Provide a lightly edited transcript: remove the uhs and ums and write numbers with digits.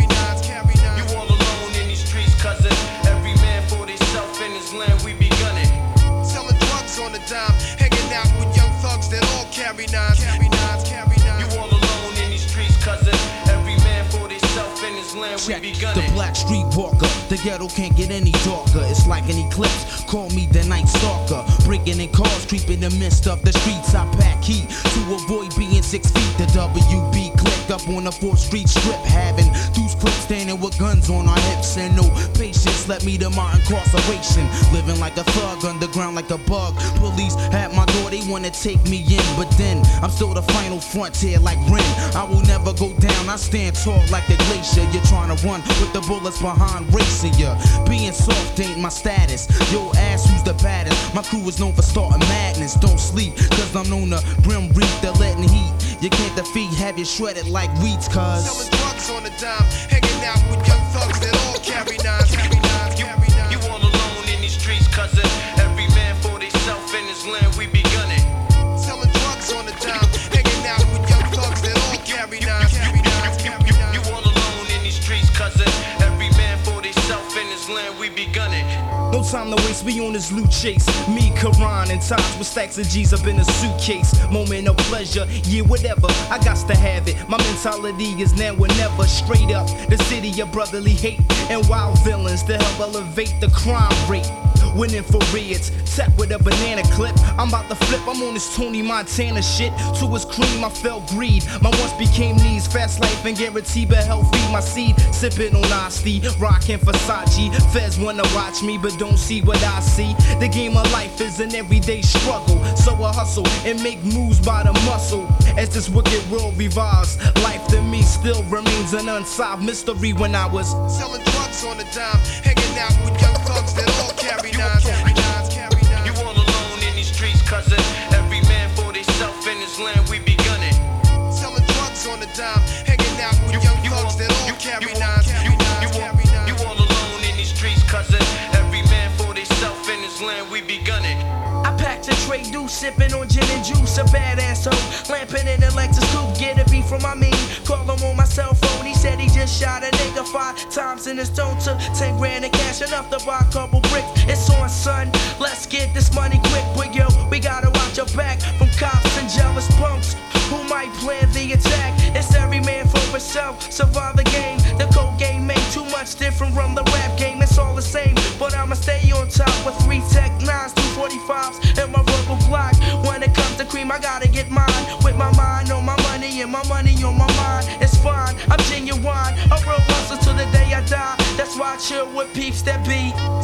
nines, carry nines. You all alone in these streets, cousin. Every man for himself in his land, we be gunning. Selling drugs on the dime, hanging out with young thugs that all carry nines. Carry nines, carry nines. You all alone in these streets, cousin. Every man for himself in his land, Check we be gunning. the black street walker. The ghetto can't get any darker. It's like an eclipse. Call me the night stalker. Breaking in cars, creeping the midst of the streets. I pack heat to avoid being 6 feet. The WB clicked up on the 4th Street strip, having deuce clips standing with guns on our hips and no patience. Let me to my incarceration, living like a thug, underground like a bug. Police at my door, they wanna take me in, but then I'm still the final frontier like Ren. I will never go down. I stand tall like a glacier. You're trying to run with the bullets behind racing ya. Being soft ain't my status. Yo ass, who's the baddest? My crew is known for starting madness. Don't sleep, cause I'm known to brim reap the letting heat. You can't defeat, have you shredded like weeds, cuz selling drugs on the dime, hanging out with young thugs that all carry nines. Carry nines, carry nines. You all alone in these streets, cousin. Every man for himself in his land, we be gunning. Selling drugs on the dime, hanging out with young thugs that all carry nines. Carry nines, carry nines. You all alone in these streets, cousin. Every man for himself in his land, we be gunning. No time to waste, we on this loot chase. Me, Quran, and times with stacks of G's up in a suitcase. Moment of pleasure, yeah, whatever, I got to have it. My mentality is now or never. Straight up, the city of brotherly hate and wild villains to help elevate the crime rate. Winning for reds, tech with a banana clip. I'm about to flip, I'm on this Tony Montana shit. To his cream, I felt greed. My wants became needs, fast life and guaranteed but health feed my seed. Sipping on Asti, rockin' Versace. Feds wanna watch me but don't see what I see. The game of life is an everyday struggle, so I hustle and make moves by the muscle. As this wicked world revives, life to me still remains an unsolved mystery. When I was selling drugs on the dime, hanging out with young thugs that all carry nines. Carry nines, carry nines. You all alone in these streets, cousin. Every man for himself in his land, we be gunning. Selling drugs on the dime, hanging out with young thugs that all carry nines. Carry nines, carry nines. You all alone in these streets, cousin. Every man for himself in his land, we be gunning. I packed a tray deuce, sipping on gin and juice, a badass hoe, lamping in a Lexus coupe, get a beat from my mean, call him on my cell phone, he said he just shot a nigga 5 times in his tone, took 10 grand in cash, enough to buy a couple bricks, it's on son, let's get this money quick, but yo, we gotta watch our back, from cops and jealous punks, who might plan the attack, it's every man for himself, survive the game, the cold game ain't too much different from the rap game, it's all the same, but I'ma stay on top with 3 Tech 9s, 245s, and my verbal block. When it comes to cream, I gotta get mine. With my mind on my money and my money on my mind. It's fine, I'm genuine. A real hustler till the day I die. That's why I chill with peeps that be